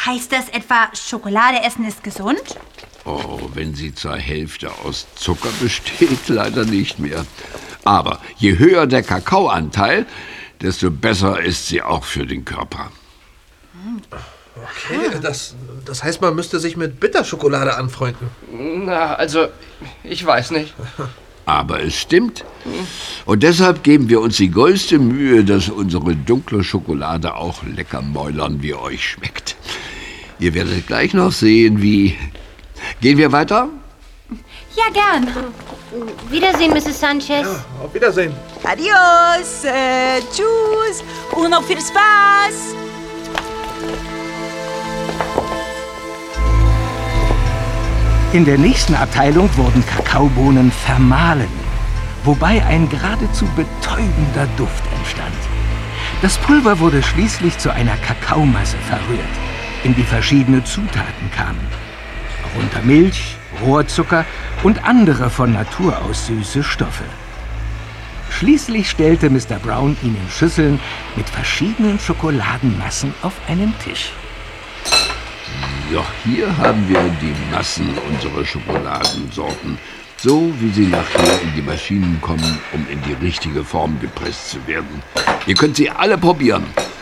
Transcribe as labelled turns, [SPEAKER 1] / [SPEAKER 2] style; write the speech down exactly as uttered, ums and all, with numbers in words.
[SPEAKER 1] Heißt das etwa, Schokolade essen ist gesund?
[SPEAKER 2] Oh, wenn sie zur Hälfte aus Zucker besteht, leider nicht mehr. Aber je höher der Kakaoanteil, desto besser ist sie auch für den Körper.
[SPEAKER 3] Okay, das, das heißt, man müsste sich mit Bitterschokolade anfreunden.
[SPEAKER 4] Na, also, ich weiß nicht.
[SPEAKER 2] Aber es stimmt. Und deshalb geben wir uns die größte Mühe, dass unsere dunkle Schokolade auch lecker mäulern wie euch schmeckt. Ihr werdet gleich noch sehen, wie... Gehen wir weiter?
[SPEAKER 1] Ja, gern.
[SPEAKER 5] Wiedersehen, Misses Sanchez.
[SPEAKER 3] Ja, auf Wiedersehen.
[SPEAKER 6] Adios, äh, tschüss und noch viel Spaß.
[SPEAKER 7] In der nächsten Abteilung wurden Kakaobohnen vermahlen, wobei ein geradezu betäubender Duft entstand. Das Pulver wurde schließlich zu einer Kakaomasse verrührt, in die verschiedene Zutaten kamen. Darunter Milch, Rohrzucker und andere von Natur aus süße Stoffe. Schließlich stellte Mister Brown ihnen Schüsseln mit verschiedenen Schokoladenmassen auf einen Tisch.
[SPEAKER 2] Ja, hier haben wir die Massen unserer Schokoladensorten, so wie sie nachher in die Maschinen kommen, um in die richtige Form gepresst zu werden. Ihr könnt sie alle probieren.